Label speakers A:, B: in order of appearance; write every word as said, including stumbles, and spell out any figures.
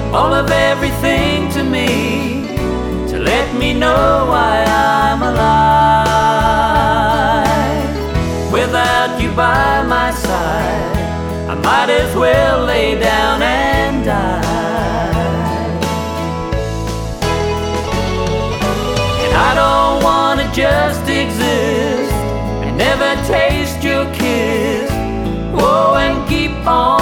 A: all of everything to me, to let me know why I'm alive. Without you by my side, I might as well lay down and die. And I don't wanna just exist and never taste your kiss, oh, and keep on